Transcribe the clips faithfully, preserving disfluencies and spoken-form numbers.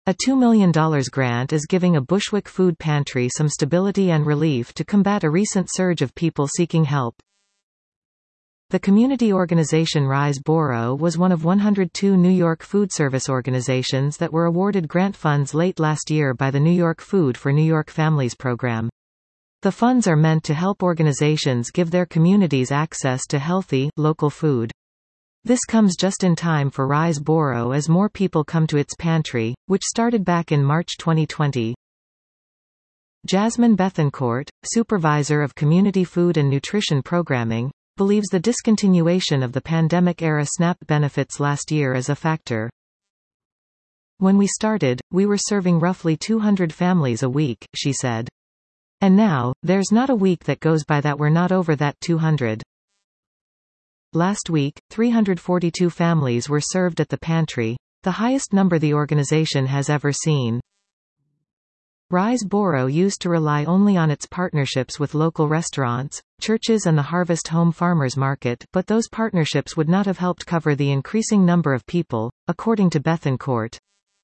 A two million dollars grant is giving a Bushwick food pantry some stability and relief to combat a recent surge of people seeking help. The community organization Rise Boro was one of one hundred two New York food service organizations that were awarded grant funds late last year by the New York Food for New York Families program. The funds are meant to help organizations give their communities access to healthy, local food. This comes just in time for Rise Boro as more people come to its pantry, which started back in March twenty twenty. Jasmine Bethencourt, supervisor of community food and nutrition programming, believes the discontinuation of the pandemic-era SNAP benefits last year is a factor. When we started, we were serving roughly two hundred families a week, she said. And now, there's not a week that goes by that we're not over that two hundred. Last week, three hundred forty-two families were served at the pantry, the highest number the organization has ever seen. Rise Boro used to rely only on its partnerships with local restaurants, churches and the Harvest Home Farmers Market, but those partnerships would not have helped cover the increasing number of people, according to Bethencourt.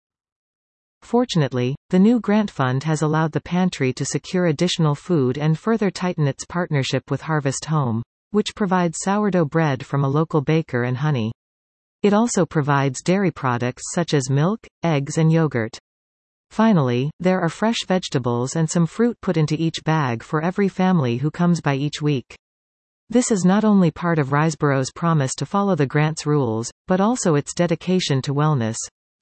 Fortunately, the new grant fund has allowed the pantry to secure additional food and further tighten its partnership with Harvest Home, which provides sourdough bread from a local baker and honey. It also provides dairy products such as milk, eggs and yogurt. Finally, there are fresh vegetables and some fruit put into each bag for every family who comes by each week. This is not only part of Rise Boro's promise to follow the grant's rules, but also its dedication to wellness.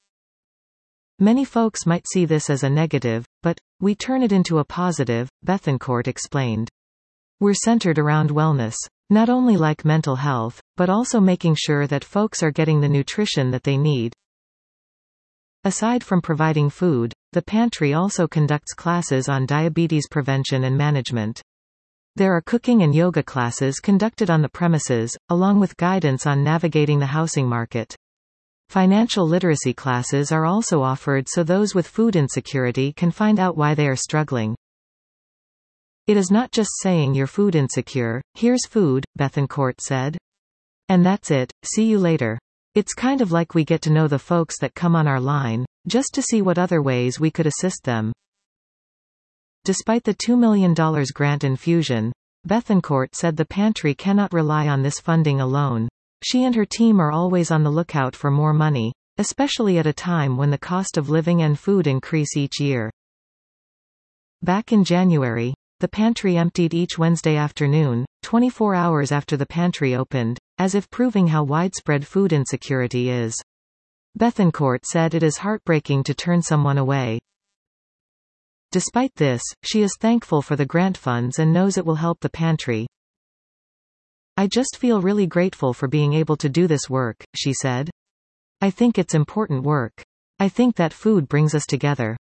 Many folks might see this as a negative, but we turn it into a positive, Bethencourt explained. We're centered around wellness. Not only like mental health, but also making sure that folks are getting the nutrition that they need. Aside from providing food, the pantry also conducts classes on diabetes prevention and management. There are cooking and yoga classes conducted on the premises, along with guidance on navigating the housing market. Financial literacy classes are also offered so those with food insecurity can find out why they are struggling. It is not just saying you're food insecure, here's food, Bethencourt said. And that's it, see you later. It's kind of like we get to know the folks that come on our line, just to see what other ways we could assist them. Despite the two million dollars grant infusion, Bethencourt said the pantry cannot rely on this funding alone. She and her team are always on the lookout for more money, especially at a time when the cost of living and food increase each year. Back in January, the pantry emptied each Wednesday afternoon, twenty-four hours after the pantry opened, as if proving how widespread food insecurity is. Bethencourt said it is heartbreaking to turn someone away. Despite this, she is thankful for the grant funds and knows it will help the pantry. I just feel really grateful for being able to do this work, she said. I think it's important work. I think that food brings us together.